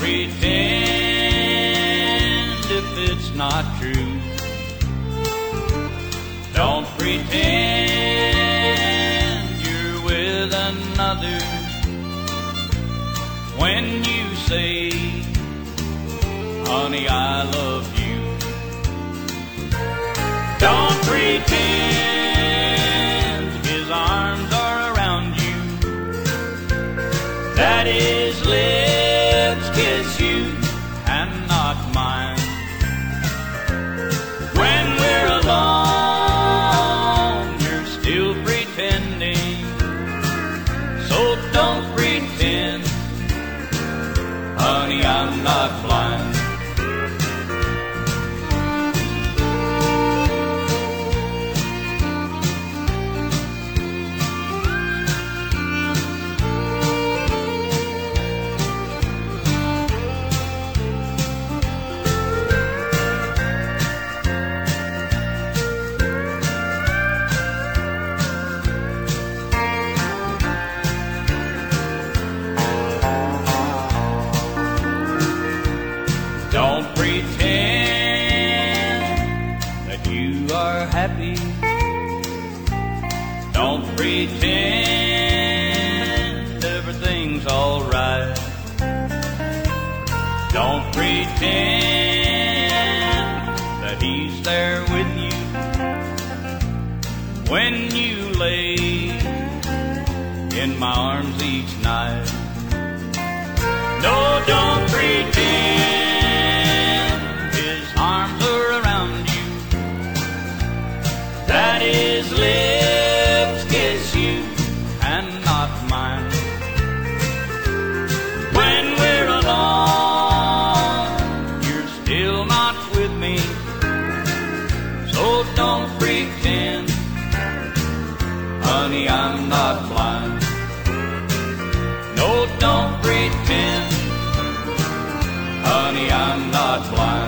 pretend if it's not true. Don't pretend you're with another when you say, honey, I love you. Don't pretend his arms are around you, that his lips kiss you and not mine. When we're alone, you're still pretending, so don't pretend, honey, I'm not blind. Don't pretend that you are happy. Don't pretend everything's all right. Don't pretend that he's there with you when you lay in my arms each night. No, don't pretend that his lips kiss you and not mine. When we're alone, you're still not with me, so don't pretend, honey, I'm not blind. No, don't pretend, honey, I'm not blind.